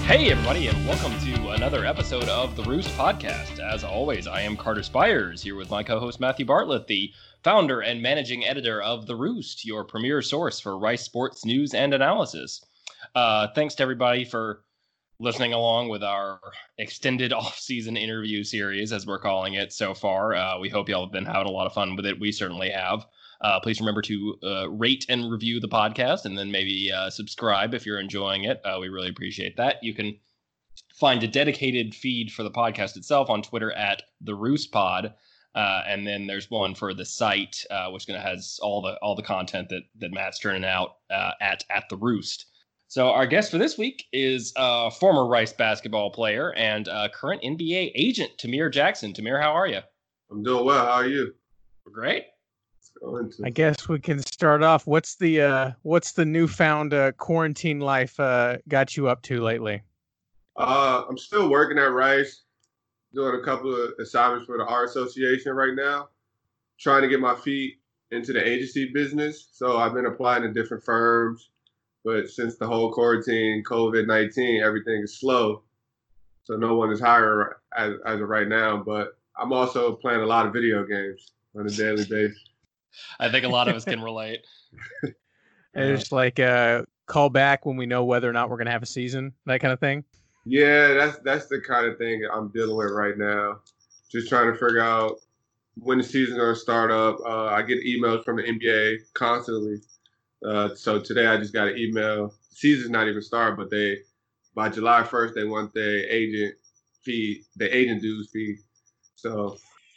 Hey, everybody, and welcome to another episode of the Roost Podcast. As always, I am Carter Spires, here with my co-host Matthew Bartlett, the founder and managing editor of The Roost, your premier source for Rice sports news and analysis. Thanks to everybody for listening along with our extended off-season interview series, as we're calling it so far. We hope y'all have been having a lot of fun with it. We certainly have. Please remember to rate and review the podcast, and then maybe subscribe if you're enjoying it. We really appreciate that. You can find a dedicated feed for the podcast itself on Twitter at the Roost Pod, and then there's one for the site, which has all the content that Matt's turning out at the Roost. So our guest for this week is former Rice basketball player and current NBA agent Tamir Jackson. Tamir, how are you? I'm doing well. How are you? We're great. I guess we can start off. What's the newfound quarantine life got you up to lately? I'm still working at Rice, doing a couple of assignments for the Art Association right now, trying to get my feet into the agency business. So I've been applying to different firms, but since the whole quarantine, COVID-19, everything is slow. So no one is hiring as of right now. But I'm also playing a lot of video games on a daily basis. I think a lot of us can relate. And it's like call back when we know whether or not we're going to have a season, that kind of thing. Yeah, that's the kind of thing I'm dealing with right now. Just trying to figure out when the season's going to start up. I get emails from the NBA constantly. So today I just got an email. The season's not even started, but by July 1st they want the agent dues fee. So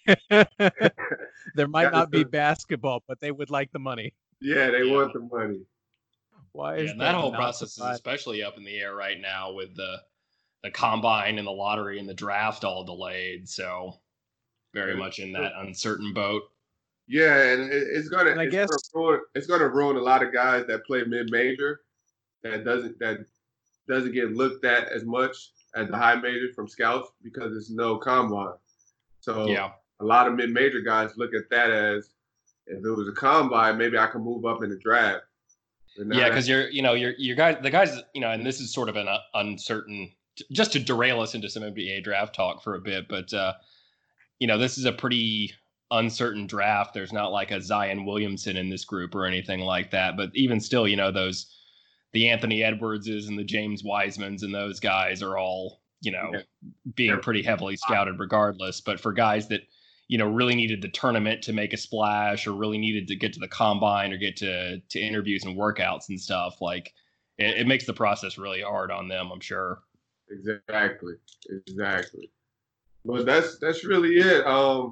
there might not be basketball, but they would like the money. Yeah, they want the money. Why is that whole process is especially up in the air right now with the combine and the lottery and the draft all delayed. So very much in that uncertain boat. Yeah, and it's gonna ruin a lot of guys that play mid-major that doesn't get looked at as much as the high majors from scouts because there's no combine. So a lot of mid-major guys look at that as, if it was a combine, maybe I can move up in the draft. Yeah, because the guys, and this is sort of an uncertain, just to derail us into some NBA draft talk for a bit, but this is a pretty uncertain draft. There's not like a Zion Williamson in this group or anything like that, but even still, the Anthony Edwardses and the James Wisemans and those guys are all, being pretty heavily scouted regardless. But for guys that, really needed the tournament to make a splash or really needed to get to the combine or get to interviews and workouts and stuff, like it makes the process really hard on them, I'm sure. Exactly. Well, that's really it.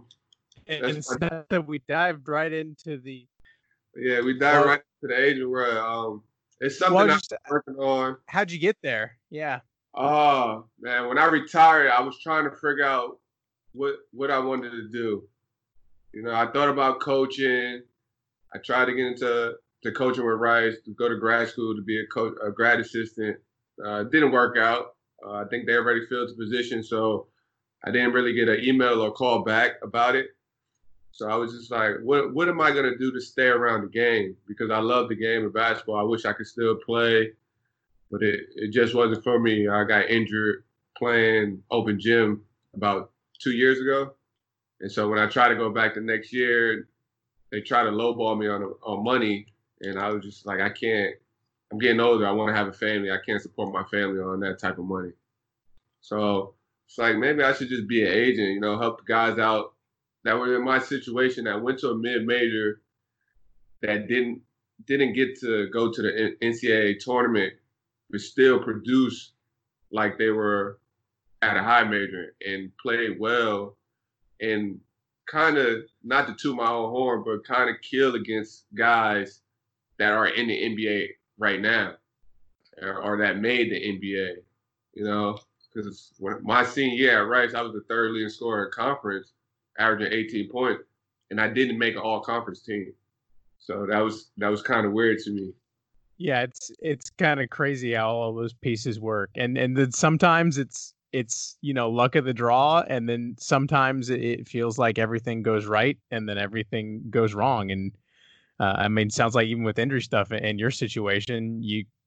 Instead that we dived right into the right into the agent world. It's something I'm working on. How'd you get there? Yeah. Oh man, when I retired, I was trying to figure out what I wanted to do. I thought about coaching. I tried to get into coaching with Rice, to go to grad school to be a grad assistant. It didn't work out. I think they already filled the position, so I didn't really get an email or call back about it. So I was just like, what am I going to do to stay around the game? Because I love the game of basketball. I wish I could still play, but it just wasn't for me. I got injured playing open gym about 2 years ago. And so when I tried to go back the next year, they tried to lowball me on money. And I was just like, I can't. I'm getting older. I want to have a family. I can't support my family on that type of money. So it's like, maybe I should just be an agent, help the guys out that were in my situation, that went to a mid-major, that didn't get to go to the NCAA tournament, but still produce like they were at a high major and played well, and kind of, not to toot my own horn, but kind of kill against guys that are in the NBA right now, or that made the NBA, because my senior year at Rice, I was the third leading scorer in conference, averaging 18 points, and I didn't make an all-conference team. So that was kind of weird to me. Yeah, it's kind of crazy how all those pieces work, and then sometimes it's luck of the draw, and then sometimes it feels like everything goes right, and then everything goes wrong. And it sounds like even with injury stuff in your situation, you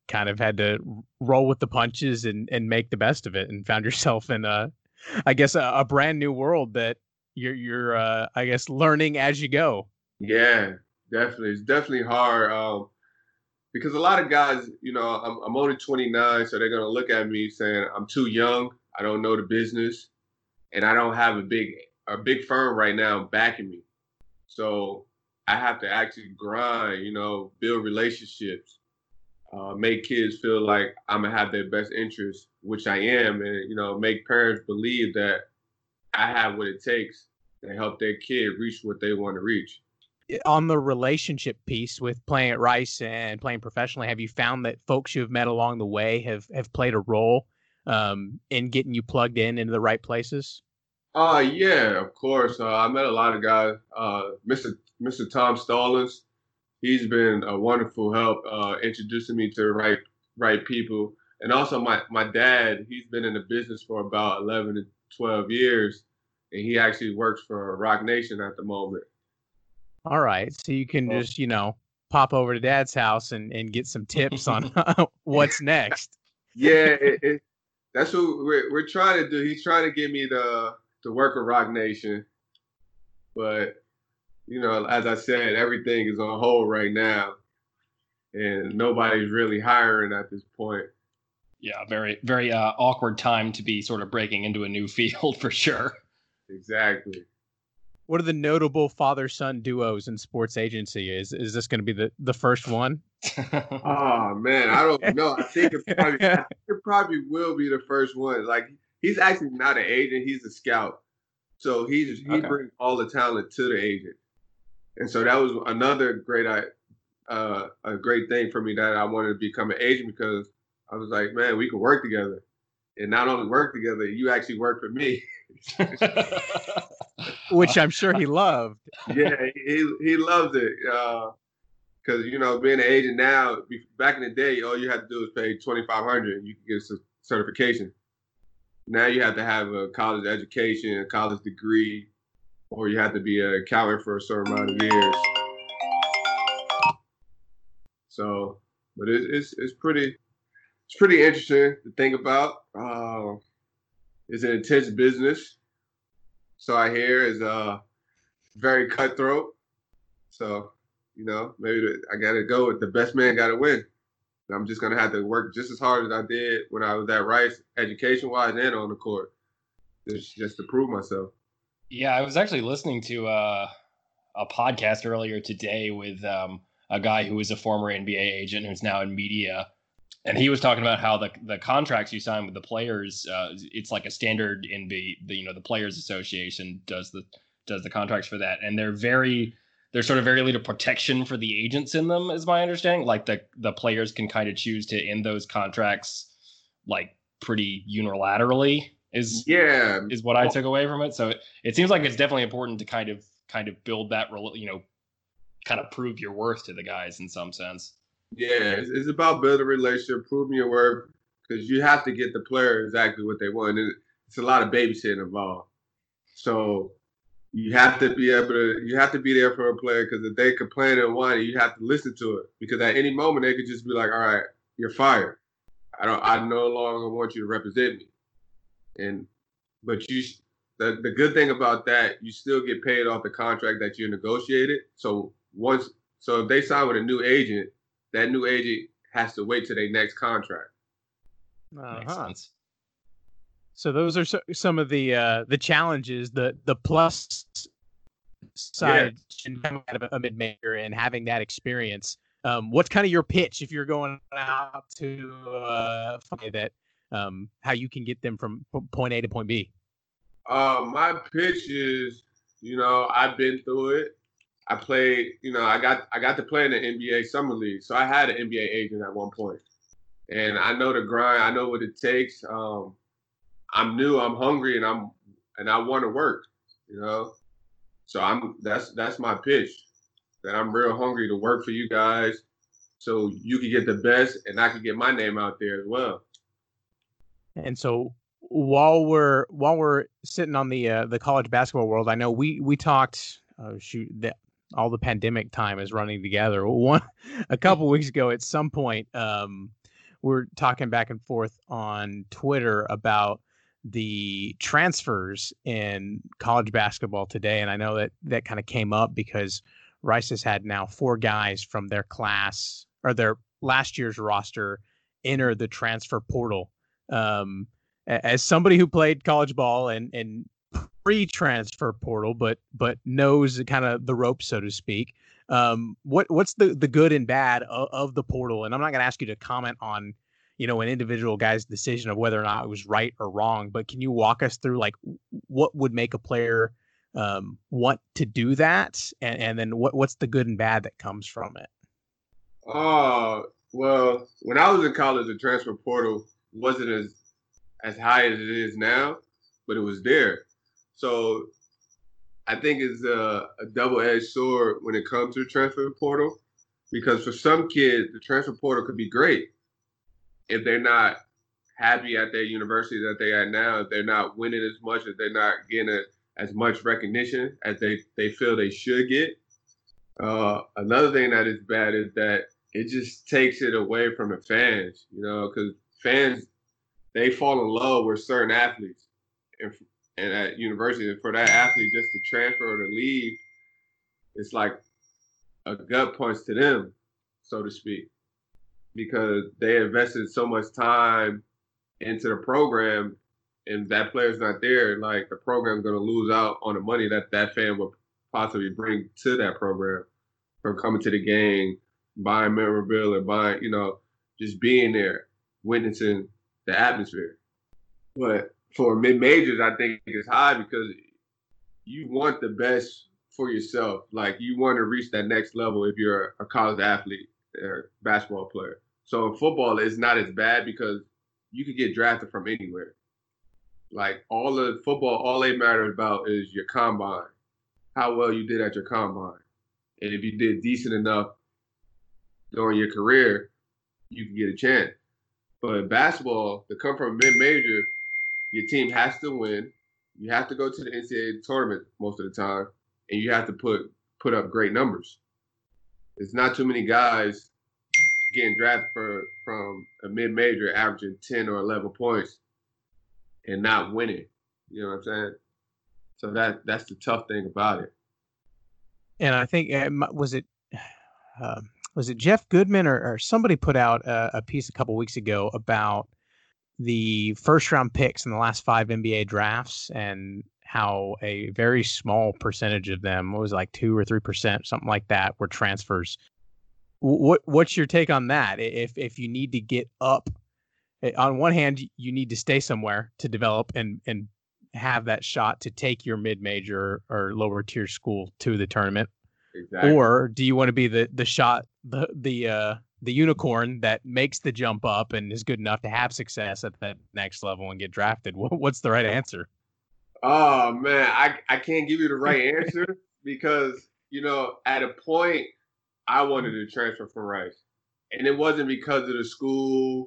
kind of had to roll with the punches and make the best of it, and found yourself in I guess a brand new world that you're I guess learning as you go. Yeah, definitely. It's definitely hard because a lot of guys, I'm only 29, so they're gonna look at me saying I'm too young. I don't know the business, and I don't have a big firm right now backing me. So I have to actually grind, build relationships, make kids feel like I'm gonna have their best interest, which I am, and make parents believe that I have what it takes to help their kid reach what they want to reach. On the relationship piece with playing at Rice and playing professionally, have you found that folks you've met along the way have played a role in getting you plugged into the right places? Yeah, of course. I met a lot of guys. Mr. Tom Stallings, he's been a wonderful help introducing me to the right people. And also my dad, he's been in the business for about 11 to 12 years, and he actually works for Rock Nation at the moment. All right. So you can just, pop over to Dad's house and get some tips on what's next. Yeah, that's what we're trying to do. He's trying to get me to work with Rock Nation. But, as I said, everything is on hold right now. And nobody's really hiring at this point. Yeah, very, very awkward time to be sort of breaking into a new field for sure. Exactly. What are the notable father-son duos in sports agency? Is this going to be the first one? Oh man, I don't know. I think it probably will be the first one. Like, he's actually not an agent; he's a scout. So he brings all the talent to the agent, and so that was another a great thing for me, that I wanted to become an agent, because I was like, man, we can work together, and not only work together, you actually work for me. Which I'm sure he loved. Yeah, he loves it. Because being an agent now, back in the day, all you had to do is pay $2,500 and you could get a certification. Now you have to have a college education, a college degree, or you have to be an accountant for a certain amount of years. So, but it's pretty interesting to think about. It's an intense business. So I hear is very cutthroat. So, maybe I got to go with the best man got to win. I'm just going to have to work just as hard as I did when I was at Rice, education-wise and on the court, just to prove myself. Yeah, I was actually listening to a podcast earlier today with a guy who was a former NBA agent who's now in media. And he was talking about how the contracts you sign with the players, it's like a standard in the Players Association does the contracts for that, and there's sort of very little protection for the agents in them, is my understanding. Like the players can kind of choose to end those contracts like pretty unilaterally. Is what I took away from it. So it seems like it's definitely important to kind of build that, kind of prove your worth to the guys in some sense. Yeah, it's about building a relationship, proving your worth, because you have to get the player exactly what they want. And it's a lot of babysitting involved. So you have to be there for a player, because if they complain and whine, you have to listen to it, because at any moment they could just be like, all right, you're fired. I no longer want you to represent me. But the good thing about that, you still get paid off the contract that you negotiated. So if they sign with a new agent, that new agent has to wait till their next contract. Makes sense. So those are some of the challenges, the plus side coming out of a mid-major and having that experience. What's kind of your pitch if you're going out to that how you can get them from point A to point B? My pitch is, I've been through it. I played, I got to play in the NBA Summer League. So I had an NBA agent at one point. And I know the grind. I know what it takes. I'm new, I'm hungry, and I want to work, So that's my pitch. That I'm real hungry to work for you guys, so you can get the best and I can get my name out there as well. And so while we're sitting on the college basketball world, I know we talked all the pandemic time is running together. A couple weeks ago, at some point, we're talking back and forth on Twitter about the transfers in college basketball today. And I know that kind of came up because Rice has had now 4 guys from their class or their last year's roster enter the transfer portal. As somebody who played college ball and pre-transfer portal, but knows kind of the ropes, so to speak. What's the good and bad of the portal? And I'm not going to ask you to comment on, an individual guy's decision of whether or not it was right or wrong, but can you walk us through like what would make a player want to do that, and then what's the good and bad that comes from it? Well, when I was in college, the transfer portal wasn't as high as it is now, but it was there. So I think it's a double-edged sword when it comes to the transfer portal, because for some kids, the transfer portal could be great if they're not happy at their university that they're at now, if they're not winning as much, if they're not getting as much recognition as they feel they should get. Another thing that is bad is that it just takes it away from the fans, because fans, they fall in love with certain athletes. And at university, and for that athlete just to transfer or to leave, it's like a gut punch to them, so to speak, because they invested so much time into the program, and that player's not there. Like, the program's going to lose out on the money that fan would possibly bring to that program from coming to the game, buying memorabilia, buying, just being there, witnessing the atmosphere. But for mid-majors, I think it's high because you want the best for yourself. Like, you want to reach that next level if you're a college athlete or basketball player. So in football, it's not as bad because you could get drafted from anywhere. Like, all of football, all they matter about is your combine, how well you did at your combine. And if you did decent enough during your career, you can get a chance. But in basketball, to come from mid-major, your team has to win. You have to go to the NCAA tournament most of the time, and you have to put up great numbers. There's not too many guys getting drafted from a mid-major averaging 10 or 11 points and not winning. You know what I'm saying? So that's the tough thing about it. And I think was it Jeff Goodman or somebody put out a piece a couple weeks ago about the first round picks in the last 5 NBA drafts and how a very small percentage of them, what was it, like 2 or 3%, something like that, were transfers. What's your take on that? If you need to get up, on one hand, you need to stay somewhere to develop and have that shot to take your mid-major or lower tier school to the tournament. Exactly. Or do you want to be the shot, the unicorn that makes the jump up and is good enough to have success at that next level and get drafted? What's the right answer? Oh, man, I can't give you the right answer because, at a point, I wanted to transfer from Rice. And it wasn't because of the school,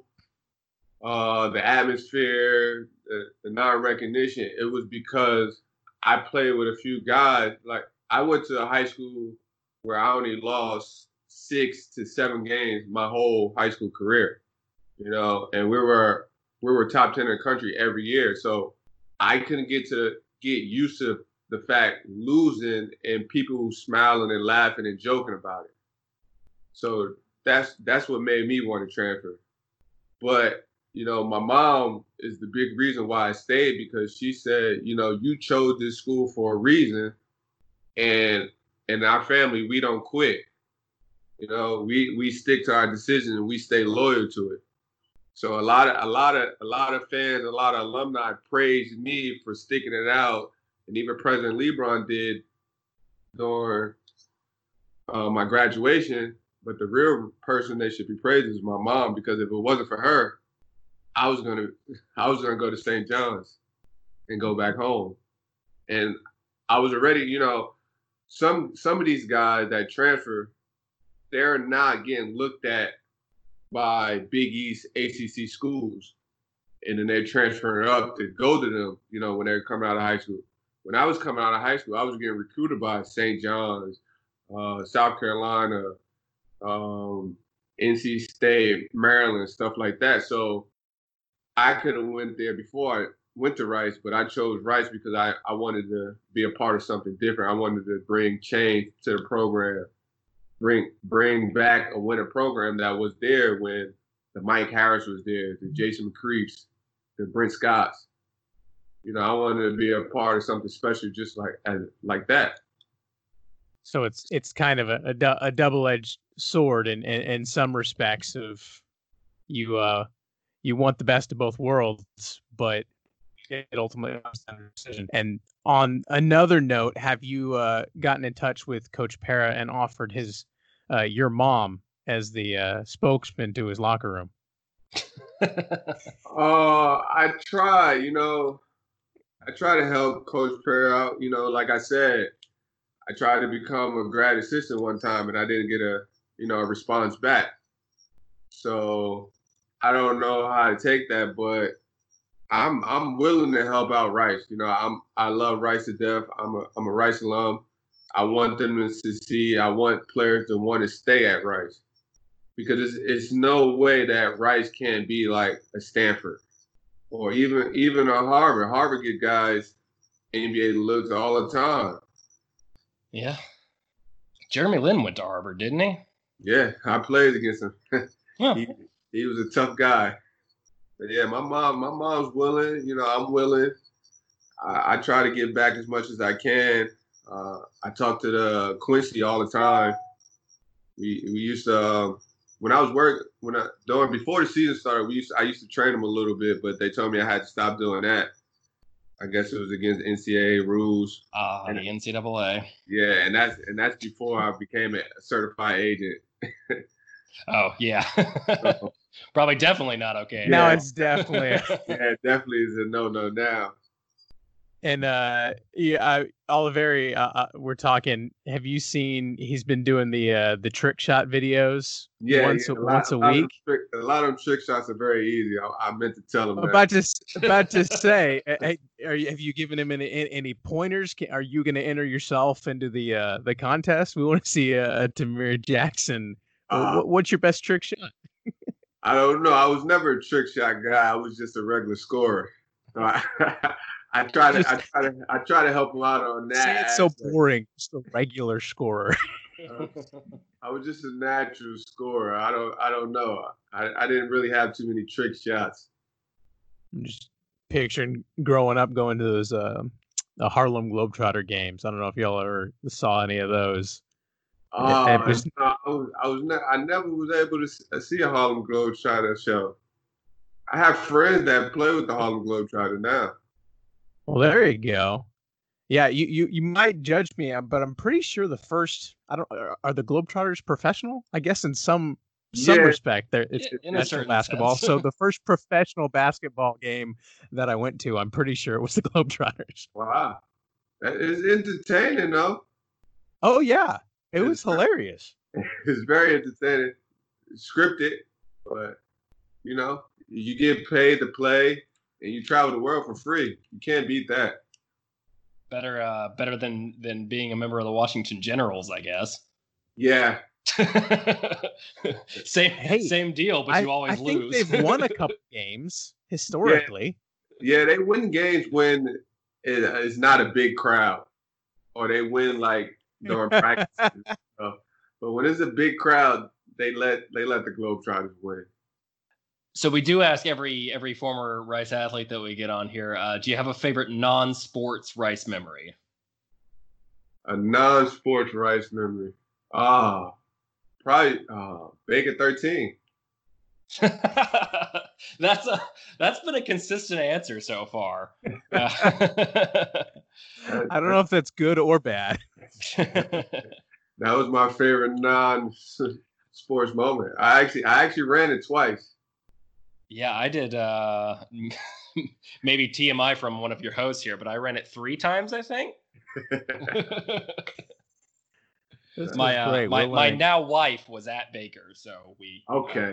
the atmosphere, the non-recognition. It was because I played with a few guys. Like, I went to a high school where I only lost 6 to 7 games my whole high school career, and we were top 10 in the country every year. So I couldn't get used to the fact losing and people smiling and laughing and joking about it. So that's what made me want to transfer. But, my mom is the big reason why I stayed, because she said, you chose this school for a reason, and in our family, we don't quit. We stick to our decision and we stay loyal to it. So a lot of fans, a lot of alumni praised me for sticking it out, and even President LeBron did during my graduation. But the real person they should be praising is my mom, because if it wasn't for her, I was gonna go to St. John's and go back home. And I was already, some of these guys that transfer, they're not getting looked at by Big East ACC schools, and then they're transferring up to go to them, when they're coming out of high school. When I was coming out of high school, I was getting recruited by St. John's, South Carolina, NC State, Maryland, stuff like that. So I could have went there before I went to Rice, but I chose Rice because I wanted to be a part of something different. I wanted to bring change to the program, bring back a winter program that was there when the Mike Harris was there, the Jason McCreeps, the Brent Scotts. I wanted to be a part of something special, just like that. So it's kind of a double-edged sword in some respects of you want the best of both worlds, but it ultimately comes down to a decision. And on another note, have you gotten in touch with Coach Para and offered your mom as the spokesman to his locker room? I try. I try to help Coach Para out. Like I said, I tried to become a grad assistant one time, and I didn't get a response back. So I don't know how to take that, but I'm willing to help out Rice. I love Rice to death. I'm a Rice alum. I want them to succeed. I want players to want to stay at Rice because it's no way that Rice can't be like a Stanford or even a Harvard. Harvard get guys NBA looks all the time. Yeah. Jeremy Lin went to Harvard, didn't he? Yeah, I played against him. Huh. He was a tough guy. But yeah, my mom's willing. I'm willing. I try to give back as much as I can. I talk to the Quincy all the time. We used to before the season started, I used to train him a little bit, but they told me I had to stop doing that. I guess it was against NCAA rules. The NCAA. Yeah, and that's before I became a certified agent. Oh yeah. Probably definitely not okay. Now it's definitely yeah, it definitely is a no now. And Oliveri, we're talking. Have you seen? He's been doing the trick shot videos. Once a week. A lot of them trick shots are very easy. I meant to tell him. About to say, have you given him any pointers? Are you going to enter yourself into the contest? We want to see Tamir Jackson. What's your best trick shot? I don't know. I was never a trick shot guy. I was just a regular scorer. So I try to help him out on that. It's so boring. Just a regular scorer. I was just a natural scorer. I don't know. I didn't really have too many trick shots. I'm just picturing growing up going to those the Harlem Globetrotter games. I don't know if y'all ever saw any of those. I never was able to see a Harlem Globetrotter show. I have friends that play with the Harlem Globetrotter now. Well, there you go. Yeah, you might judge me, but I'm pretty sure the first are the Globetrotters professional? I guess in some respect, it's professional basketball. So the first professional basketball game that I went to, I'm pretty sure it was the Globetrotters. Wow, that is entertaining, though. Oh yeah, it was hilarious. It's very entertaining, scripted, but you get paid to play. And you travel the world for free. You can't beat that. Better than being a member of the Washington Generals, I guess. Yeah. Same deal, but you always lose. I think they've won a couple games historically. Yeah, they win games when it's not a big crowd, or they win like during practice. But when it's a big crowd, they let the Globetrotters win. So we do ask every former Rice athlete that we get on here, do you have a favorite non-sports Rice memory? A non-sports Rice memory? Probably Baker 13. That's been a consistent answer so far. I don't know if that's good or bad. That was my favorite non-sports moment. I actually ran it twice. Yeah, I did. Maybe TMI from one of your hosts here, but I ran it 3 times, I think. My now wife was at Baker, so we. Okay.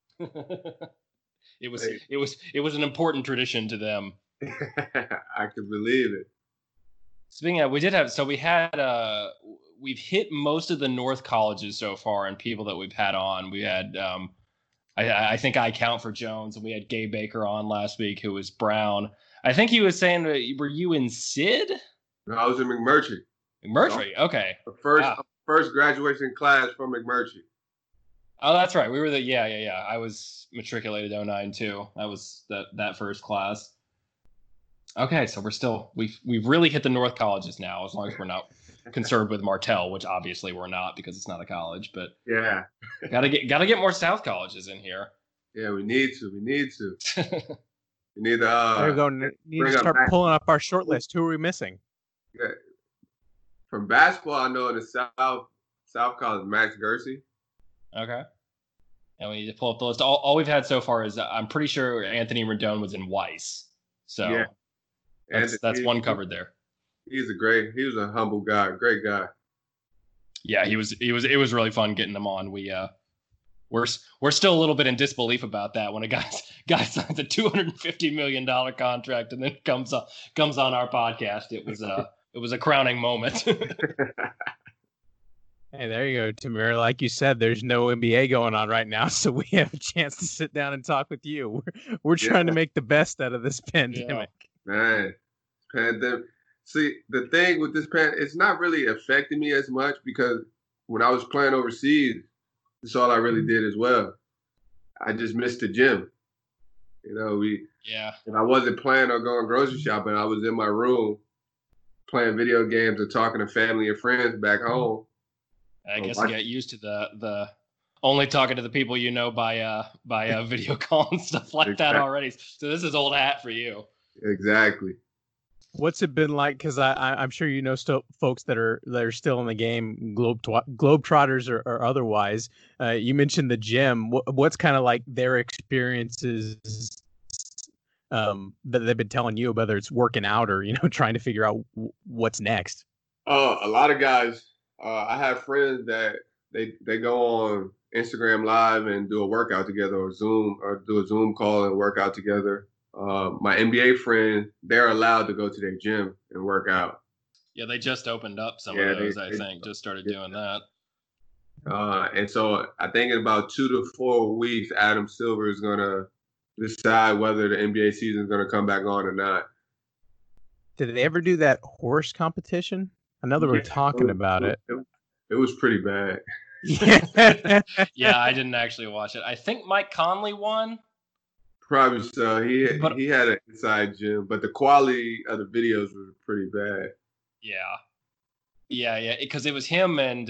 It was an important tradition to them. I can believe it. Speaking of, we we've hit most of the North colleges so far, and people that we've had on. We had I think I count for Jones, and we had Gabe Baker on last week, who was Brown. I think he was saying, were you in Sid? No, I was in McMurtry. McMurtry, okay. The first graduation class from McMurtry. Oh, that's right. We were yeah. I was matriculated 09 too. That was that first class. Okay, so we've really hit the North colleges now, as long as we're not concerned with Martell, which obviously we're not because it's not a college. But yeah, gotta get more South colleges in here. Yeah, we need to. We need to need to start pulling up our short list. Who are we missing? Yeah. From basketball, I know in the South College, Max Gersey. Okay. And we need to pull up the list. All we've had so far is I'm pretty sure Anthony Rendon was in Weiss. So yeah. That's one covered there. He was a humble guy, great guy. Yeah, it was really fun getting him on. We're still a little bit in disbelief about that when a guy signs a $250 million contract and then comes on our podcast. It was a crowning moment. Hey, there you go, Tamir. Like you said, there's no NBA going on right now, so we have a chance to sit down and talk with you. We're trying to make the best out of this pandemic. Yeah. Man, pandemic. See, the thing with this it's not really affecting me as much because when I was playing overseas, that's all I really did as well. I just missed the gym. You know, and I wasn't playing or going grocery shopping. I was in my room playing video games or talking to family and friends back home. I guess you get used to the only talking to the people you know by video call and stuff like that already. So this is old hat for you. Exactly. What's it been like? Because I'm sure you know still folks that are still in the game, Globetrotters or otherwise. You mentioned the gym. What's kind of like their experiences that they've been telling you, whether it's working out or trying to figure out what's next? Oh, a lot of guys. I have friends that they go on Instagram Live and do a workout together or do a Zoom call and work out together. My NBA friend, they're allowed to go to their gym and work out. Yeah, they just opened up some of those, I think. Just started doing that. And so I think in about 2 to 4 weeks, Adam Silver is going to decide whether the NBA season is going to come back on or not. Did they ever do that horse competition? I know they were talking about it. It was pretty bad. Yeah, I didn't actually watch it. I think Mike Conley won. Probably so. He had an inside gym, but the quality of the videos was pretty bad. Yeah. Because it was him and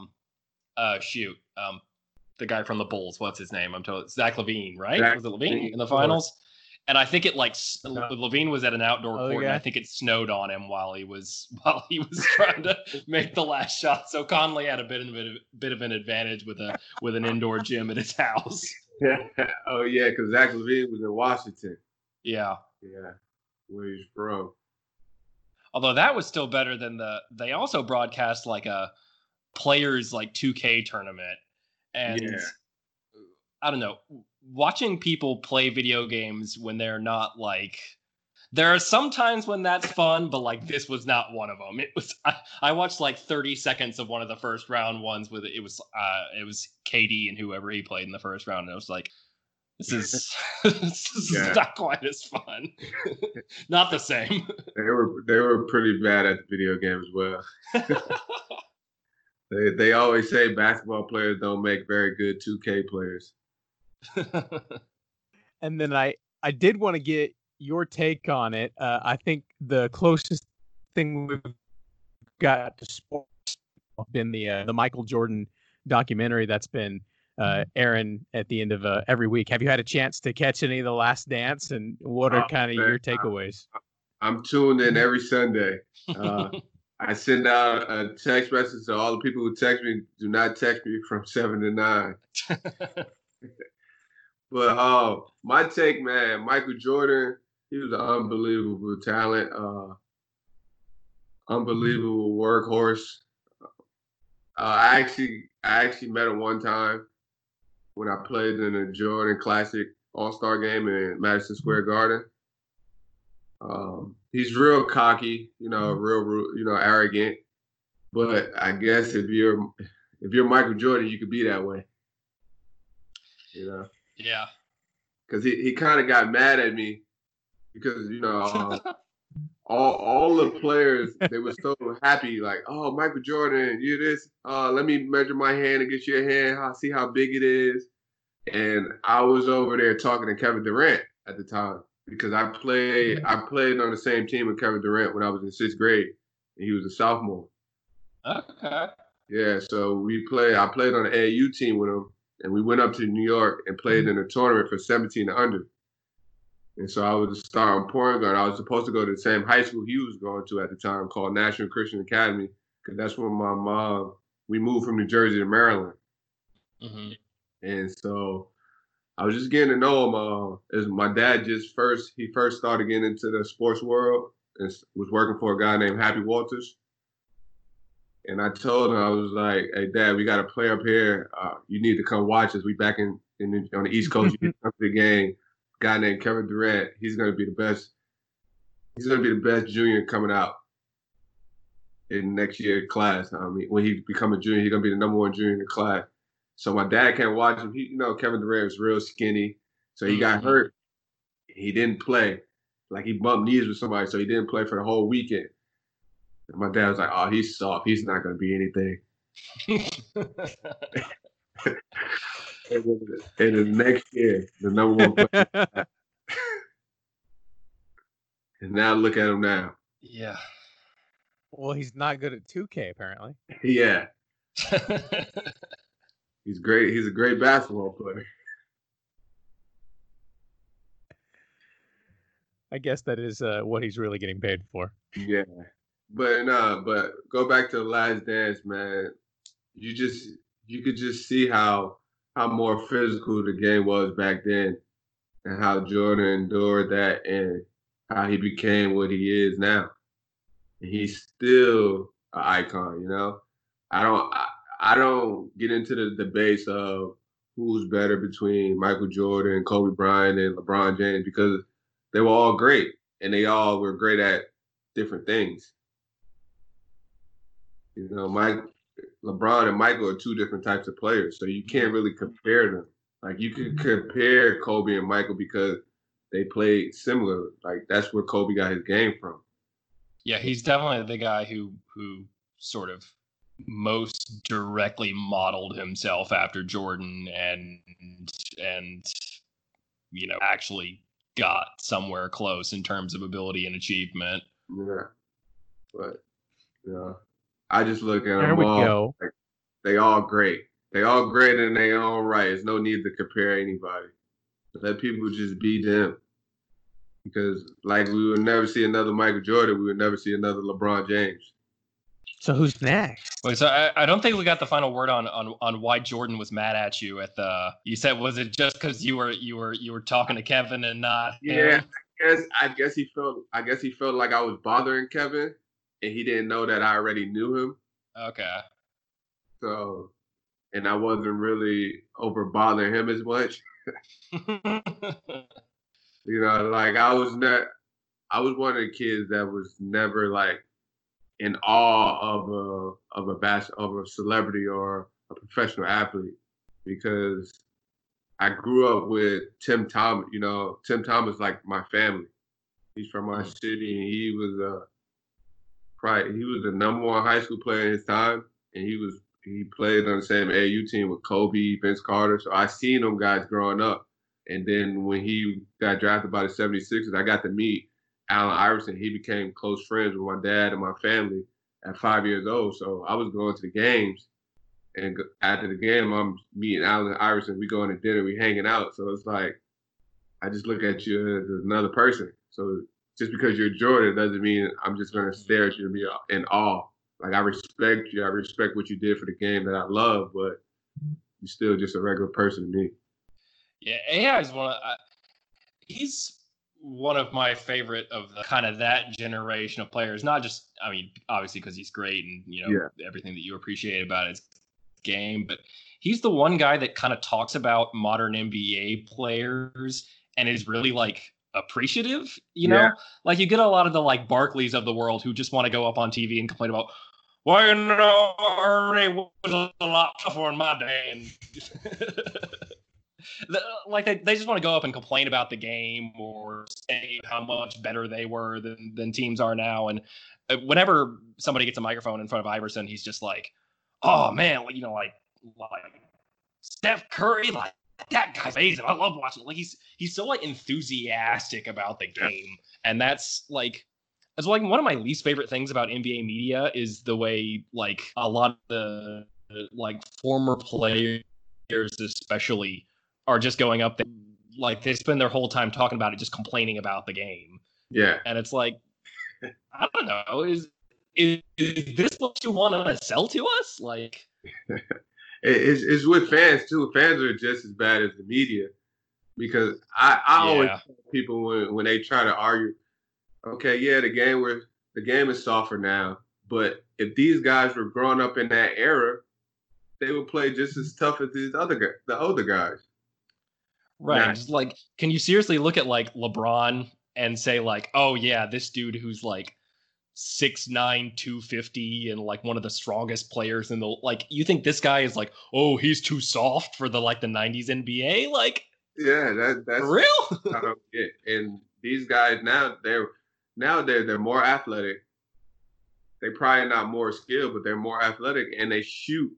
the guy from the Bulls. What's his name? I'm told Zach LaVine, right? Was it LaVine in the finals? And I think it LaVine was at an outdoor court, and I think it snowed on him while he was trying to make the last shot. So Conley had a bit of an advantage with an indoor gym at his house. Yeah. Oh yeah, because Zach LaVine was in Washington. Yeah. Where he's from. Although that was still better than they also broadcast like a players like 2K tournament, and I don't know. Watching people play video games when they're not like, there are some times when that's fun, but like this was not one of them. It was I watched like 30 seconds of one of the first round ones with it was KD and whoever he played in the first round, and I was like, this is not quite as fun. Not the same. They were pretty bad at the video game as well. They always say basketball players don't make very good 2K players. And then I did want to get your take on it. I think the closest thing we've got to sports has been the Michael Jordan documentary that's been airing at the end of every week. Have you had a chance to catch any of The Last Dance, and what are kind of your takeaways? I'm tuned in every Sunday. I send out a text message to all the people who text me. Do not text me from 7 to 9. But my take, man, Michael Jordan, he was an unbelievable talent, unbelievable workhorse. I actually met him one time when I played in a Jordan Classic All-Star game in Madison Square Garden. He's real cocky, real arrogant. But I guess if you're Michael Jordan, you could be that way. You know? Yeah. Because he kind of got mad at me because, all the players, they were so happy, like, oh, Michael Jordan, you this, let me measure my hand and get your hand, see how big it is. And I was over there talking to Kevin Durant at the time because I played on the same team with Kevin Durant when I was in 6th grade, and he was a sophomore. Okay. Yeah, so I played on the AAU team with him, and we went up to New York and played in a tournament for 17 and under. And so I was a starting point guard. I was supposed to go to the same high school he was going to at the time, called National Christian Academy, because that's when my mom, we moved from New Jersey to Maryland. Mm-hmm. And so I was just getting to know him. As my dad first started getting into the sports world and was working for a guy named Happy Walters. And I told him, I was like, hey, Dad, we got a player up here. You need to come watch us. We back on the East Coast. You come to the game. Guy named Kevin Durant. He's going to be the best. He's going to be the best junior coming out in next year's class. I mean, when he become a junior, he's going to be the number 1 junior in the class. So my dad can't watch him. Kevin Durant was real skinny. So he got hurt. He didn't play. Like he bumped knees with somebody, so he didn't play for the whole weekend. And my dad was like, oh, he's soft. He's not going to be anything. And the next year, the number 1 player. And now look at him now. Yeah. Well, he's not good at 2K, apparently. Yeah. He's great. He's a great basketball player. I guess that is what he's really getting paid for. Yeah. But go back to The Last Dance, man. You could just see how more physical the game was back then, and how Jordan endured that, and how he became what he is now. And he's still an icon, I don't get into the debates of who's better between Michael Jordan, Kobe Bryant, and LeBron James, because they were all great, and they all were great at different things. LeBron and Michael are 2 different types of players, so you can't really compare them. Like, you can compare Kobe and Michael because they played similar. Like, that's where Kobe got his game from. Yeah, he's definitely the guy who sort of most directly modeled himself after Jordan and actually got somewhere close in terms of ability and achievement. Yeah. But I just look at them all. Like, they all great. They all great in their own right. There's no need to compare anybody. Let people just be them. Because, like, we would never see another Michael Jordan. We would never see another LeBron James. So who's next? Wait, so I don't think we got the final word on why Jordan was mad at you at the. You said, was it just because you were talking to Kevin and not him? I guess he felt like I was bothering Kevin, and he didn't know that I already knew him. Okay. So, and I wasn't really over bothering him as much. Like I was one of the kids that was never like in awe of a celebrity or a professional athlete, because I grew up with Tim Thomas. Tim Thomas, like my family. He's from my city, and he was the number 1 high school player in his time, and he played on the same AAU team with Kobe, Vince Carter. So I seen them guys growing up. And then when he got drafted by the 76ers, I got to meet Allen Iverson. He became close friends with my dad and my family at 5 years old. So I was going to the games, and after the game, I'm meeting Allen Iverson. We going to dinner, we hanging out. So it's like, I just look at you as another person. So just because you're Jordan doesn't mean I'm just going to stare at you and be in awe. Like, I respect you. I respect what you did for the game that I love, but you're still just a regular person to me. Yeah, AI is he's one of my favorite of the kind of that generation of players. Not just, I mean, obviously because he's great and everything that you appreciate about his game, but he's the one guy that kind of talks about modern NBA players and is really like appreciative. Like, you get a lot of the like Barkleys of the world who just want to go up on TV and complain about, well, you know, Ernie was a lot tougher in my day. And like they just want to go up and complain about the game or say how much better they were than teams are now. And whenever somebody gets a microphone in front of Iverson, he's just like, oh man, you know, like Steph Curry, like that guy's amazing. I love watching. Like he's so like enthusiastic about the game, and that's like one of my least favorite things about NBA media is the way like a lot of the like former players, especially, are just going up there, like they spend their whole time talking about it, just complaining about the game. Yeah, and it's like, I don't know, is this what you want to sell to us? Like, it's with fans too. Fans are just as bad as the media, because I always tell people when they try to argue, okay, yeah, the game is softer now, but if these guys were growing up in that era, they would play just as tough as the older guys. Right. Nah. Just like, can you seriously look at like LeBron and say like, oh yeah, this dude who's like 6'9", 250 and like one of the strongest players in the, like, you think this guy is like, oh, he's too soft for the like the 90s NBA? Like, yeah, that's for real. I don't get. And these guys now they're more athletic. They probably not more skilled, but they're more athletic, and they shoot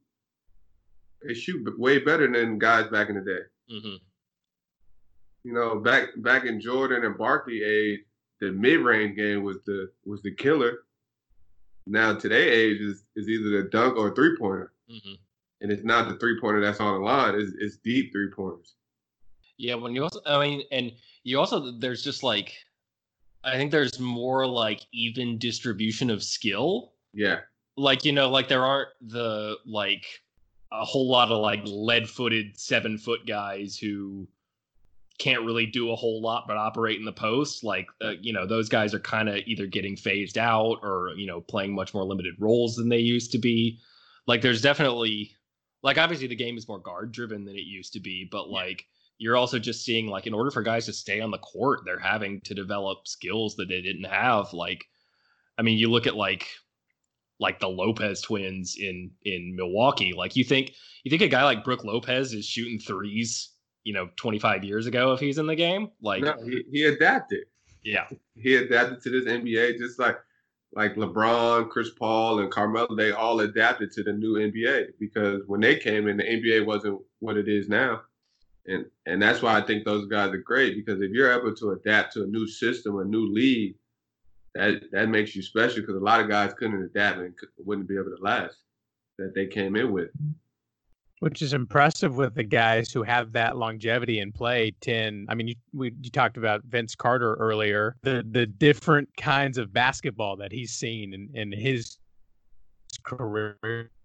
way better than guys back in the day. Mm-hmm. You know, back in Jordan and Barkley age, the mid-range game was the killer. Now today age is either the dunk or a three-pointer. Mm-hmm. And it's not the three-pointer that's on the line. It's deep three-pointers. Yeah, when you also, I mean, and you also, there's just like, I think there's more like even distribution of skill. Yeah. Like, you know, like there aren't the like a whole lot of like lead-footed 7-foot guys who can't really do a whole lot but operate in the post. Like, you know, those guys are kind of either getting phased out or, you know, playing much more limited roles than they used to be. Like, there's definitely, like, obviously the game is more guard driven than it used to be, but like, you're also just seeing, like, in order for guys to stay on the court, they're having to develop skills that they didn't have. Like, I mean, you look at like the Lopez twins in Milwaukee. Like, you think a guy like Brook Lopez is shooting threes, you know, 25 years ago if he's in the game? Like, no, he adapted. Yeah, he adapted to this NBA just like LeBron, Chris Paul, and Carmelo. They all adapted to the new NBA because when they came in, the NBA wasn't what it is now, and that's why I think those guys are great, because if you're able to adapt to a new system, a new league, that makes you special, because a lot of guys couldn't adapt and wouldn't be able to last that they came in with. Which is impressive with the guys who have that longevity in play. I mean, you talked about Vince Carter earlier, the different kinds of basketball that he's seen in his career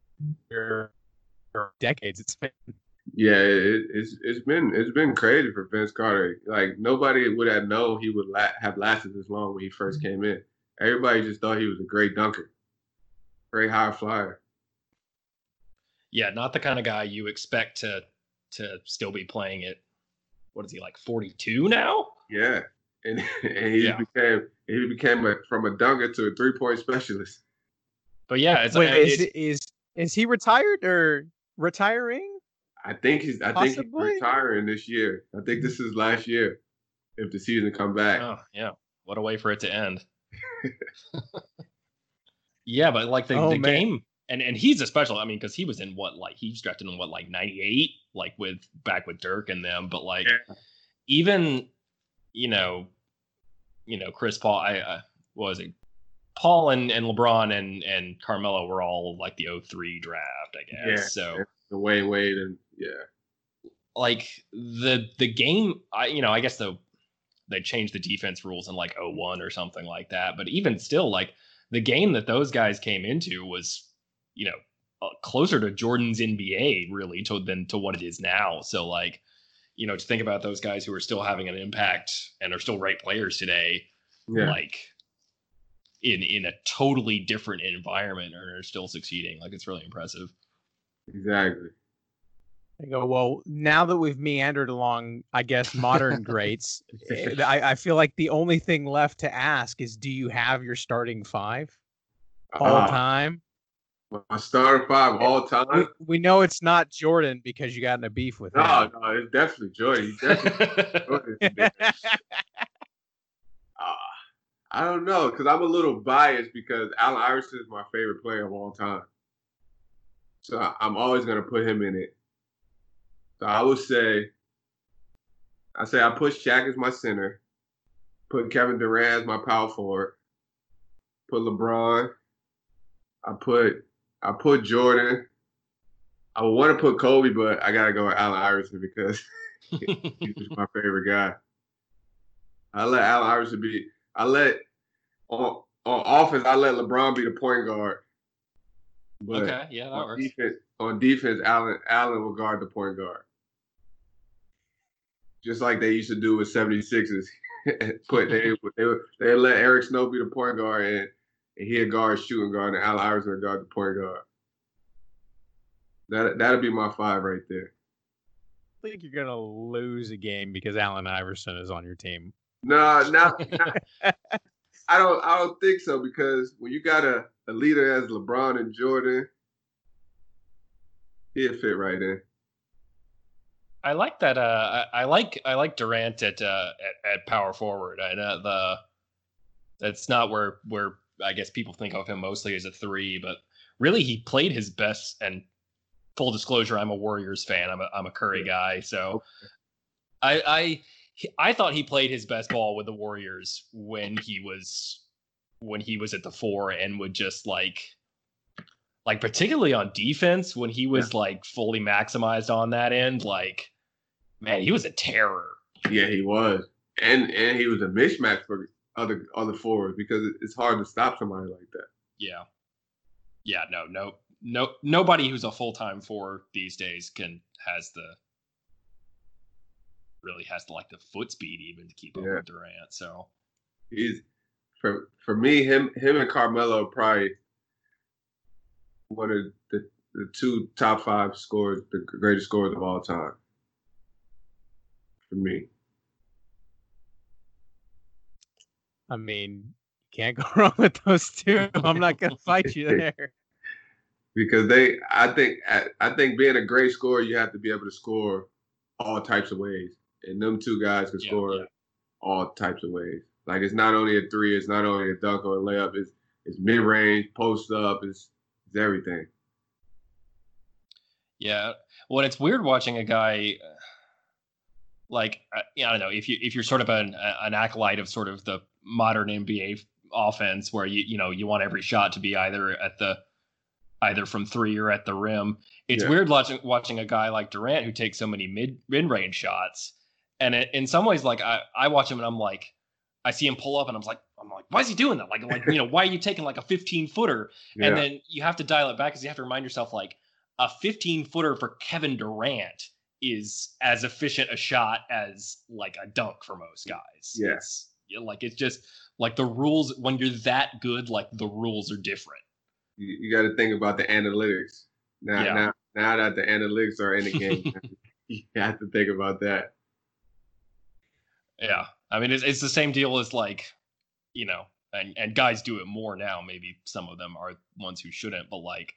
for decades. It's been, yeah, it's been crazy for Vince Carter. Like, nobody would have known he would have lasted this long when he first came in. Everybody just thought he was a great dunker, great high flyer. Yeah, not the kind of guy you expect to still be playing at, what is he, like 42 now? Yeah, and he became from a dunker to a 3-point specialist. But yeah, is he retired or retiring? I think he's retiring this year. I think this is last year if the season come back. Oh yeah, what a way for it to end. Yeah, but like the game. And he's a special. I mean, because he was in he was drafted in 98, like back with Dirk and them. But like, even you know, Chris Paul, what was it? Paul and LeBron and Carmelo were all like the 2003 draft, I guess. Yeah, so the Wade and like the game. I guess they changed the defense rules in like 2001 or something like that. But even still, like the game that those guys came into was, closer to Jordan's NBA really than to what it is now. So like, to think about those guys who are still having an impact and are still great players today, like in a totally different environment, and are still succeeding. Like, it's really impressive. Exactly. I go, well, now that we've meandered along, I guess, modern greats, I feel like the only thing left to ask is, do you have your starting five all time? My starting five all time. We know it's not Jordan because you got in a beef with him. No, it's definitely Jordan. He's definitely Jordan. I don't know, because I'm a little biased because Allen Iverson is my favorite player of all time. So I'm always going to put him in it. So I would say I put Shaq as my center, put Kevin Durant as my power forward, put LeBron, I put Jordan. I would want to put Kobe, but I gotta go with Allen Iverson because he's my favorite guy. I let Allen Iverson be. On offense, I let LeBron be the point guard. But okay, yeah, that works. On defense, Allen will guard the point guard. Just like they used to do with 76ers. They let Eric Snow be the point guard and he'd guard shooting guard and Allen Iverson would guard the point guard. That'll be my five right there. I think you're gonna lose a game because Allen Iverson is on your team. No, I don't think so because when you got a leader as LeBron and Jordan, he'd fit right in. I like that. I like Durant at power forward. I know that's not where I guess people think of him mostly as a three, but really he played his best. And full disclosure, I'm a Warriors fan. I'm a Curry guy, so I thought he played his best ball with the Warriors when he was at the four and would just like particularly on defense when he was like fully maximized on that end, like man, he was a terror. Yeah, he was. And he was a mismatch for other forwards because it's hard to stop somebody like that. Yeah. Yeah, no nobody who's a full-time four these days has the like the foot speed even to keep up with Durant. So he's for me, him and Carmelo are probably one of the two top five scorers, the greatest scorers of all time. For me. I mean, can't go wrong with those two. I'm not gonna fight you there. Because I think being a great scorer, you have to be able to score all types of ways. And them two guys can score all types of ways. Like it's not only a three, it's not only a dunk or a layup, it's mid range, post up, it's everything. Yeah. Well, it's weird watching a guy like I don't know if you're sort of an acolyte of sort of the modern NBA offense where you want every shot to be either from three or at the rim. It's weird watching a guy like Durant who takes so many mid-range shots. And in some ways, like I watch him and I'm like, I see him pull up and I'm like, why is he doing that? Like, why are you taking like a 15-footer? Yeah. And then you have to dial it back because you have to remind yourself like a 15-footer for Kevin Durant is as efficient a shot as like a dunk for most guys. Yes. It's just like the rules when you're that good, like the rules are different. You got to think about the analytics. Now that the analytics are in the game, you have to think about that. Yeah. I mean, it's the same deal as like, and guys do it more now. Maybe some of them are ones who shouldn't, but like,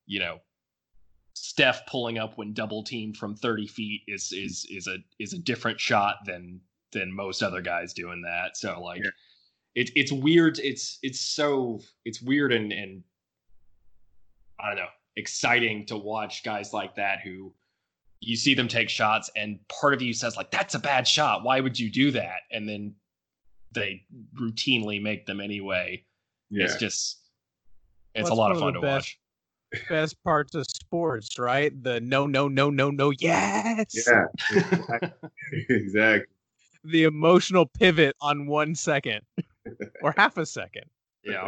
Steph pulling up when double teamed from 30 feet is a different shot than most other guys doing that. So like, it's weird. It's weird and I don't know, exciting to watch guys like that who you see them take shots and part of you says like, that's a bad shot. Why would you do that? And then they routinely make them anyway. Yeah. It's a lot of fun to watch. Best parts of sports, right? The no, yes. Yeah, exactly. The emotional pivot on 1 second or half a second. Yeah.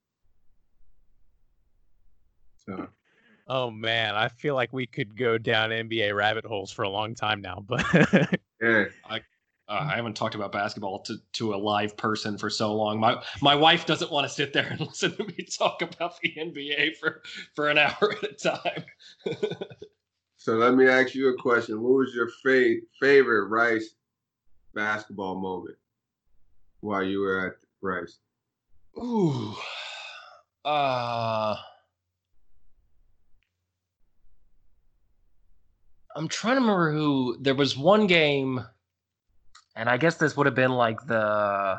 So. Oh man, I feel like we could go down NBA rabbit holes for a long time now, but yeah. I haven't talked about basketball to a live person for so long. My wife doesn't want to sit there and listen to me talk about the NBA for an hour at a time. So let me ask you a question. What was your favorite Rice basketball moment while you were at Rice? Ooh. I'm trying to remember who. There was one game, and I guess this would have been like the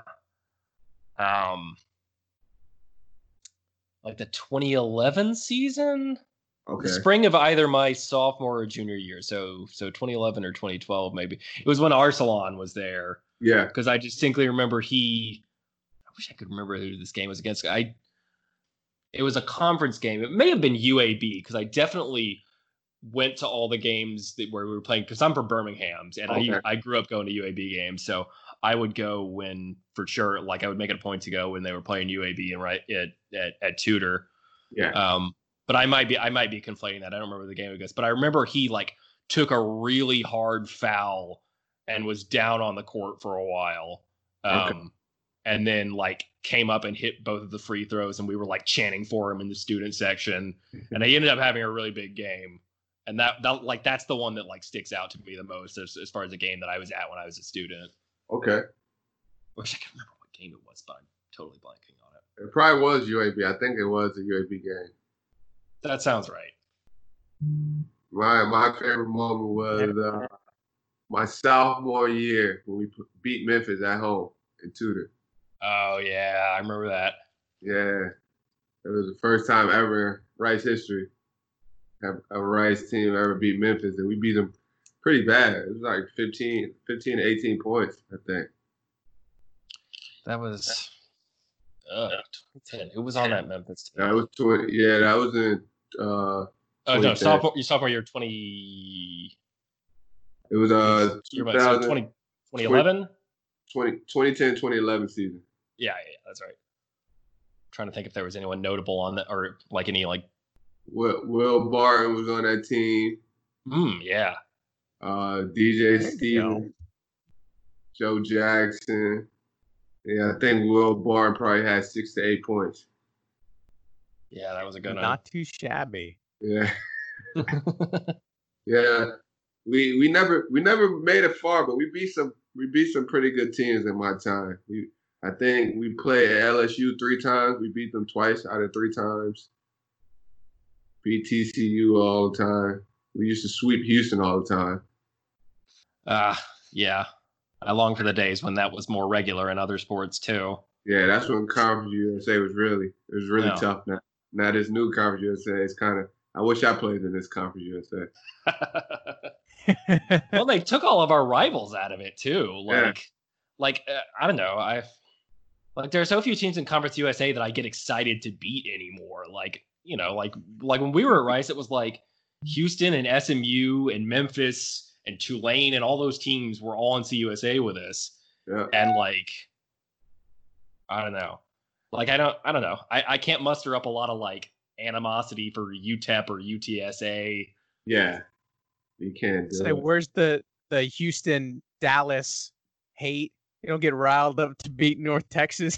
2011 season. Okay. The spring of either my sophomore or junior year, so 2011 or 2012 maybe. It was when Arsalan was there. Yeah. Because I distinctly remember I wish I could remember who this game was against. It was a conference game. It may have been UAB because I definitely went to all the games where we were playing because I'm from Birmingham and I grew up going to UAB games, so I would go when for sure. Like I would make it a point to go when they were playing UAB and right at Tudor. Yeah. But I might be conflating that. I don't remember the game against, but I remember he like took a really hard foul and was down on the court for a while. And then like came up and hit both of the free throws, and we were like chanting for him in the student section. And he ended up having a really big game. And that's the one that like sticks out to me the most as far as a game that I was at when I was a student. Okay. I wish I could remember what game it was, but I'm totally blanking on it. It probably was UAB. I think it was a UAB game. That sounds right. My favorite moment was my sophomore year when we beat Memphis at home in Tudor. Oh, yeah. I remember that. Yeah. It was the first time ever in Rice history have a Rice team ever beat Memphis, and we beat them pretty bad. It was like 15 to 18 points, I think. That was 2010. Who was on that Memphis team? That was 20. Yeah, that was in. No, sophomore year 20. It was 2011. 2010, 2011 season. Yeah, that's right. I'm trying to think if there was anyone notable on that or like any like. Will Barton was on that team. Yeah. DJ Stevens, Joe Jackson. Yeah, I think Will Barton probably had 6 to 8 points. Yeah, that was a good one. Not too shabby. Yeah. Yeah. We never made it far, but we beat some pretty good teams in my time. I think we played LSU 3 times. We beat them twice out of 3 times. Beat TCU all the time. We used to sweep Houston all the time. Yeah. I long for the days when that was more regular in other sports too. Yeah, that's when Conference USA was really tough. Now this new Conference USA is kind of. I wish I played in this Conference USA. Well, they took all of our rivals out of it too. I don't know. There are so few teams in Conference USA that I get excited to beat anymore. Like when we were at Rice, it was like Houston and SMU and Memphis and Tulane and all those teams were all in CUSA with us. Yeah. And I don't know. I don't know. I can't muster up a lot of animosity for UTEP or UTSA. Yeah. You can't do it. Where's the Houston Dallas hate? You don't get riled up to beat North Texas.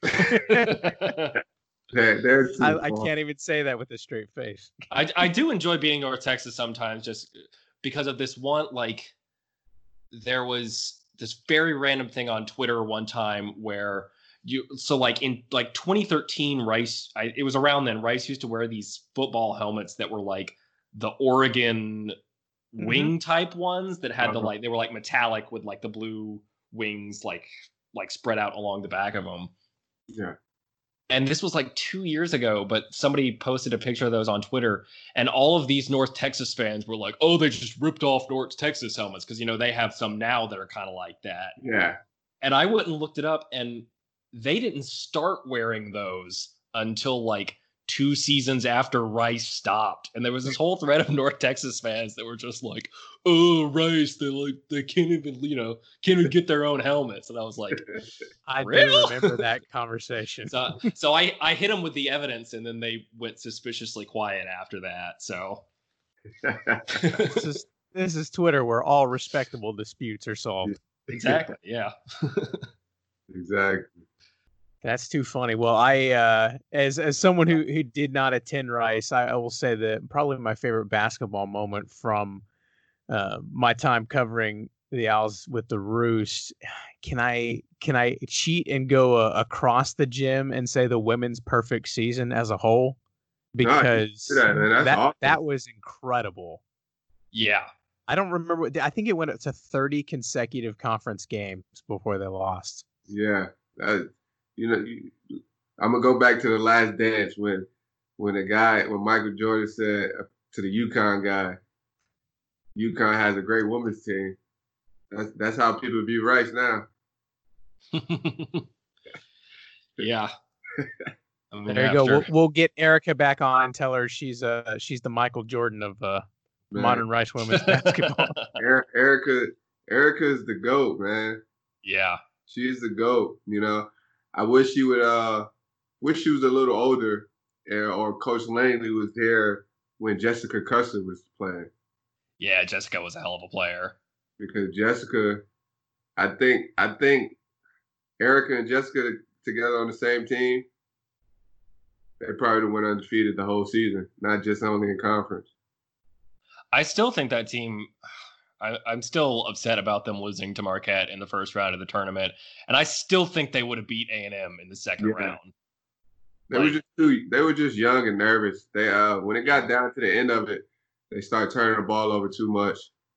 I can't even say that with a straight face. I do enjoy beating North Texas sometimes just because of this one. There was this very random thing on Twitter one time where in 2013 Rice, it was around then, Rice used to wear these football helmets that were like the Oregon wing type ones that had they were like metallic with like the blue wings like spread out along the back of them. Yeah. And this was 2 years ago, but somebody posted a picture of those on Twitter, and all of these North Texas fans were like, "Oh, they just ripped off North Texas helmets," because they have some now that are kind of like that. Yeah. And I went and looked it up, and they didn't start wearing those until 2 seasons after Rice stopped. And there was this whole thread of North Texas fans that were just like, "Oh, Rice, they can't even can't even get their own helmets." And I was like, I do remember that conversation. So I hit them with the evidence, and then they went suspiciously quiet after that. So this is Twitter, where all respectable disputes are solved. Exactly. Yeah. Exactly. That's too funny. Well, I as someone who did not attend Rice, I will say that probably my favorite basketball moment from my time covering the Owls with the Roost. Can I cheat and go across the gym and say the women's perfect season as a whole? Because awesome. that was incredible. Yeah. I don't remember. I think it went up to 30 consecutive conference games before they lost. Yeah, I'm gonna go back to the Last Dance when Michael Jordan said to the UConn guy, UConn has a great women's team. That's how people view Rice now. Yeah. I mean, there you go. We'll get Erica back on and tell her she's the Michael Jordan of modern Rice women's basketball. Erica's the GOAT, man. Yeah. She's the GOAT. I wish she would wish she was a little older, or Coach Langley was there when Jessica Custer was playing. Yeah, Jessica was a hell of a player. Because Jessica, I think Erica and Jessica together on the same team, they probably went undefeated the whole season, not just only in conference. I still think that team, I'm still upset about them losing to Marquette in the first round of the tournament, and I still think they would have beat A&M in the second round. They were just young and nervous. They when it got down to the end of it, they started turning the ball over too much.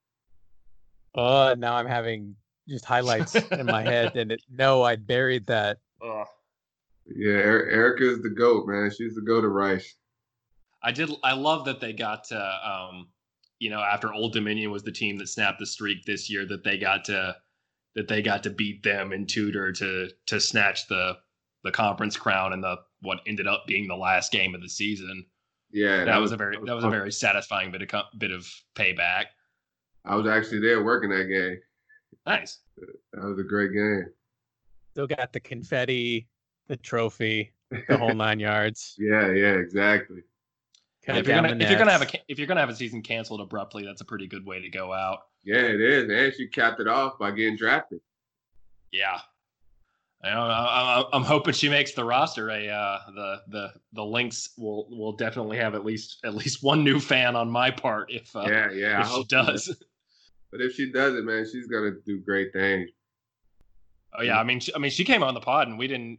Now I'm having just highlights in my head, and I buried that. Yeah, Erica's the GOAT, man. She's the GOAT of Rice. I love that they got to, after Old Dominion was the team that snapped the streak this year, that they got to beat them in Tudor to snatch the conference crown and what ended up being the last game of the season. Yeah, that was a very satisfying bit of payback. I was actually there working that game. Nice. That was a great game. Still got the confetti, the trophy, the whole 9 yards. Yeah, exactly. If you're gonna have a season canceled abruptly, that's a pretty good way to go out. Yeah, it is, and she capped it off by getting drafted. Yeah, I'm hoping she makes the roster. The Lynx will definitely have at least one new fan on my part if she does. But if she does it, man, she's gonna do great things. Oh yeah, I mean she came on the pod and we didn't,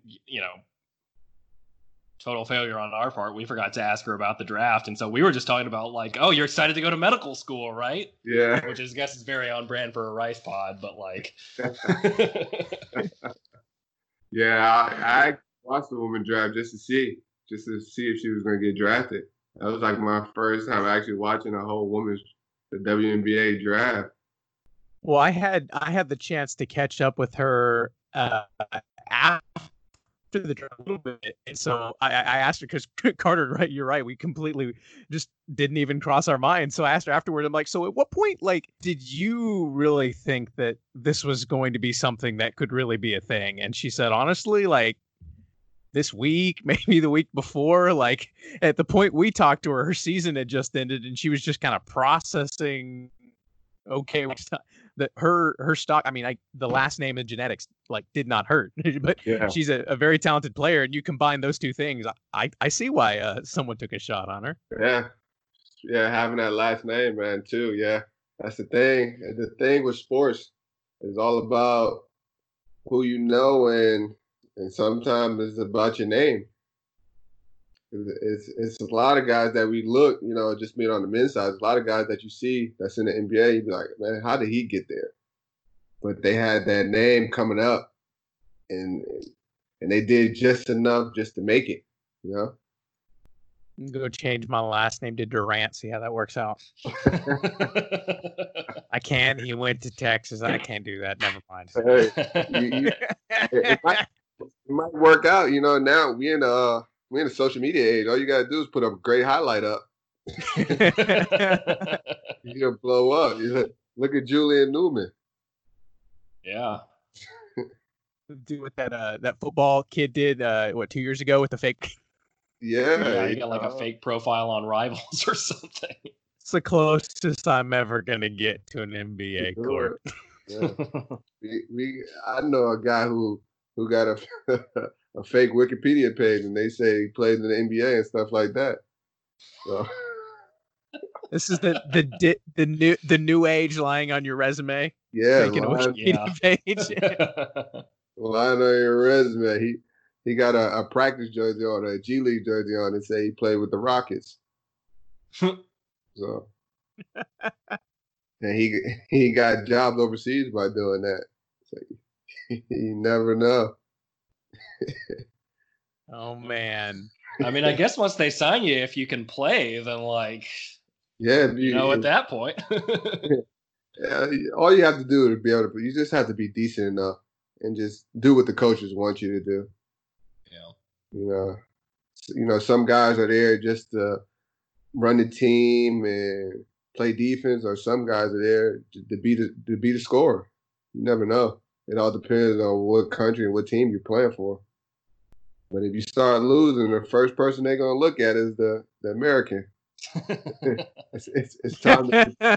total failure on our part. We forgot to ask her about the draft, and so we were just talking about like, oh, you're excited to go to medical school, right? Yeah. Which I guess is very on brand for a Rice pod, but like. Yeah, I watched the women's draft just to see if she was gonna get drafted. That was like my first time actually watching a whole the WNBA draft. Well, I had the chance to catch up with her after the draft a little bit, and so I asked her because Carter, right? You're right. We completely just didn't even cross our minds. So I asked her afterward. I'm like, so at what point, like, did you really think that this was going to be something that could really be a thing? And she said, honestly, like this week, maybe the week before, like at the point we talked to her, her season had just ended, and she was just kind of processing. Okay, that her stock. I mean, the last name in genetics like did not hurt, but she's a very talented player, and you combine those two things. I see why someone took a shot on her. Yeah, having that last name, man, too. Yeah, that's the thing. The thing with sports is all about who you know, and sometimes it's about your name. It's a lot of guys that we look, just being on the men's side, a lot of guys that you see that's in the NBA, you'd be like, man, how did he get there? But they had that name coming up, and they did just enough just to make it, Go change my last name to Durant, see how that works out. I can't. He went to Texas. I can't do that. Never mind. It might work out, now we're in a social media age. All you gotta do is put a great highlight up. You're gonna blow up. Look at Julian Newman. Yeah. Do what that football kid did 2 years ago with the fake. Yeah, he got like a fake profile on Rivals or something. It's the closest I'm ever gonna get to an NBA court. Yeah. I know a guy who got a fake Wikipedia page, and they say he played in the NBA and stuff like that. So. This is the new age lying on your resume. Yeah, page. Lying on your resume. He got a practice jersey on, a G League jersey on, and say he played with the Rockets. So And he got jobs overseas by doing that. So you never know. Oh man. I mean, I guess once they sign you, if you can play, then like, Yeah, at that point. all you have to do to be able to, you just have to be decent enough and just do what the coaches want you to do. Yeah. Some guys are there just to run the team and play defense, or some guys are there to be the scorer. You never know. It all depends on what country and what team you're playing for. But if you start losing, the first person they're gonna look at is the American. It's time.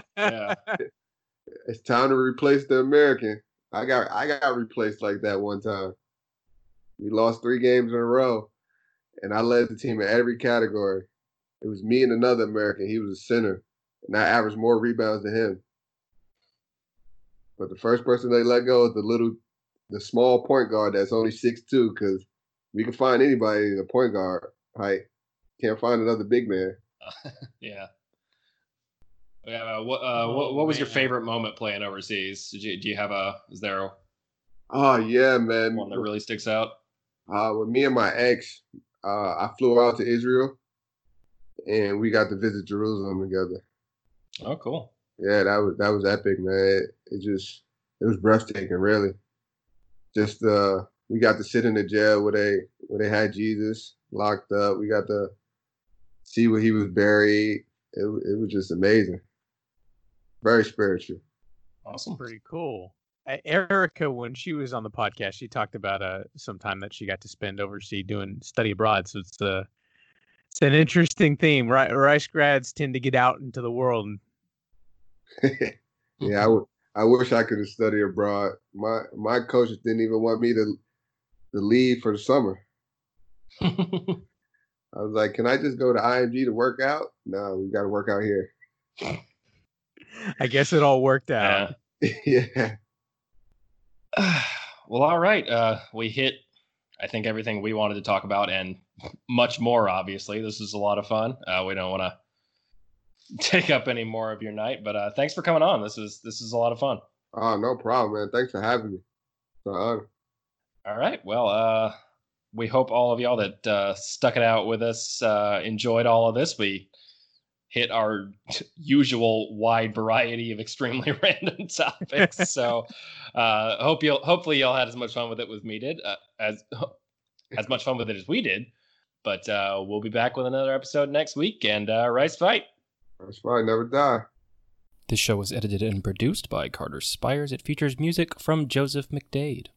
It's time to replace the American. I got replaced like that one time. We lost 3 games in a row, and I led the team in every category. It was me and another American. He was a center, and I averaged more rebounds than him. But the first person they let go is the small point guard that's only 6'2", because we can find anybody in a point guard height. Can't find another big man. Yeah. What was your favorite moment playing overseas? Do you have is there Oh yeah, man. one that really sticks out? With me and my ex, I flew out to Israel, and we got to visit Jerusalem together. Oh, cool. Yeah, that was epic, man. It was breathtaking, really. Just we got to sit in the jail where they had Jesus locked up. We got to see where he was buried. It was just amazing. Very spiritual. Awesome. Pretty cool. Erica, when she was on the podcast, she talked about some time that she got to spend overseas doing study abroad. So it's an interesting theme. Rice grads tend to get out into the world. Yeah, I wish I could have studied abroad. My coaches didn't even want me to leave for the summer. I was like, can I just go to IMG to work out? No, we got to work out here. I guess it all worked out. Yeah. Well, all right. We hit, I think, everything we wanted to talk about and much more, obviously. This is a lot of fun. We don't want to take up any more of your night, but thanks for coming on. This is a lot of fun. Oh, no problem, man. Thanks for having me. It's an honor. All right. Well, we hope all of y'all that stuck it out with us enjoyed all of this. We hit our usual wide variety of extremely random topics. So hopefully y'all had as much fun with it as we did, as much fun with it as we did. But we'll be back with another episode next week, and Rice Fight. Rice Fight, never die. This show was edited and produced by Carter Spires. It features music from Joseph McDade.